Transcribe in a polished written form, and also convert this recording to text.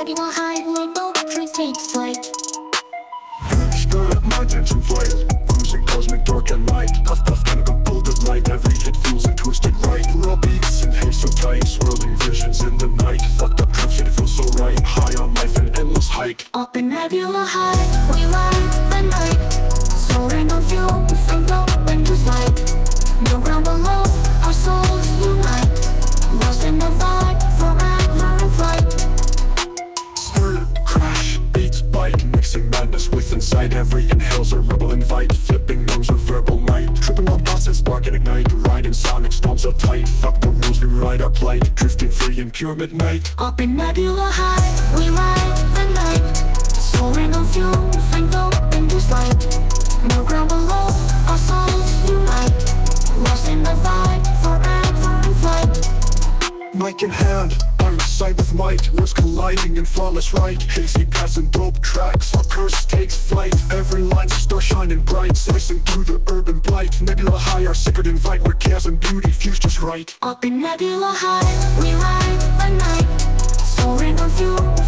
nebula high, where poetry takes flight. Stir up my tension flight, cruising cosmic dark and light. Puff puff chemical bullet light, every hit feels and twisted right. Raw beats and haze so tight, swirling visions in the night. Fucked up truth, yet it feels so right. High on life, an endless hike. Up in nebula high, we ride the night, soaring on fumes from glow into light. No ground below, our souls unite, lost in the vibe, forever in flight. Stir, crash, beats, bite, mixing madness with insight. Every inhale's a rebel invite, flipping gnomes with verbal might. Tripping on bosses, spark and ignite, riding sonic storms up tight. Fuck the rules, we ride our plight, drifting free in pure midnight. Up in nebula high, we ride the night, soaring on fumes and glow into light. No ground below, our souls unite, lost in the vibe, forever in flight. Mic in hand, I recite with might. Words colliding in flawless right. Hazy passing dope tracks, our curse takes flight. Every line's a star shining bright, slicing through the urban blight. Nebula high, our sacred invite, where chaos and beauty fuse just right. Up in nebula high, we ride the night, soaring on fumes